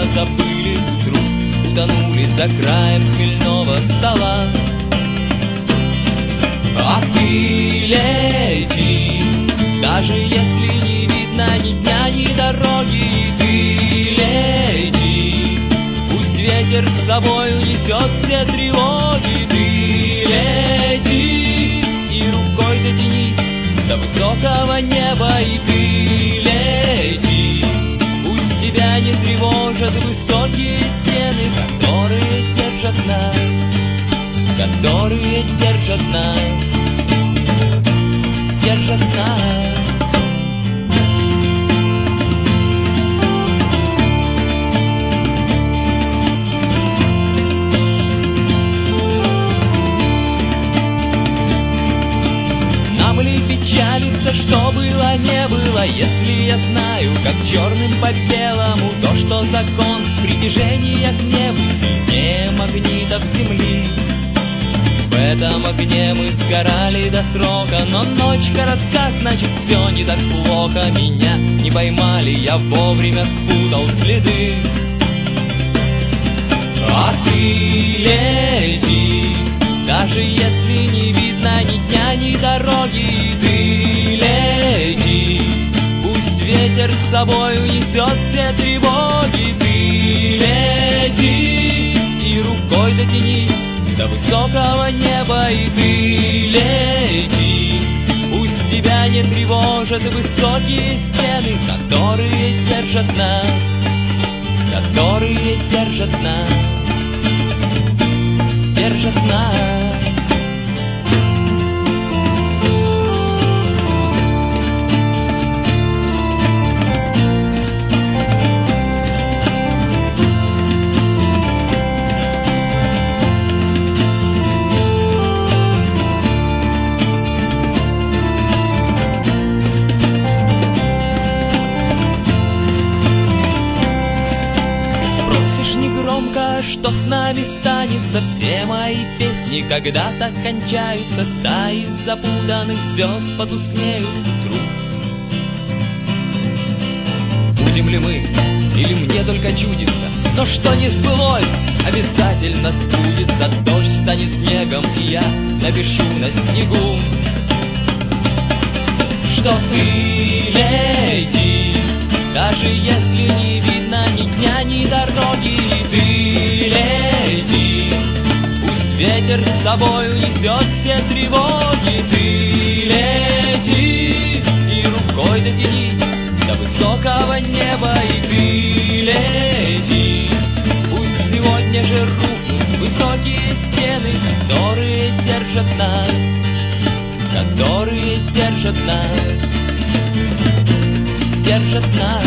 снова забыли вдруг, утонули за краем хмельного стола. А ты лети, даже если не видно ни дня, ни дороги, ты лети, пусть ветер с собой унесет все тревоги, ты лети, и рукой дотянись до высокого неба, и ты лети, пусть тебя не тревожат высокие стены, которые держат нас, которые держат нас, держат нас. Нам ли печалиться, что было, не было, если я знаю, как черным по белому, то, что закон притяжения к небу сильнее магнитов земли. В этом огне мы сгорали до срока, но ночь коротка, значит все не так плохо. Меня не поймали, я вовремя спутал следы. А ты лети, даже если не видно ни дня, ни дороги, ты лети, пусть ветер с собой унесет все тревоги, ты лети, и рукой дотянись до высокого неба, и ты лети, пусть тебя не тревожат высокие стены, которые держат нас, которые держат нас, держат нас. Что с нами станется, все мои песни когда-то кончаются, стаи запутанных звезд потускнеют вдруг. Будем ли мы, или мне только чудится, но что не сбылось, обязательно сбудется. Дождь станет снегом, и я напишу на снегу, что ты лети, даже если не видно ни дня, ни дороги, ты лети, пусть ветер с собой унесет все тревоги, ты лети, и рукой дотянись до высокого неба, и ты лети, пусть сегодня же рухнут высокие стены, которые держат нас, которые держат нас, держат нас.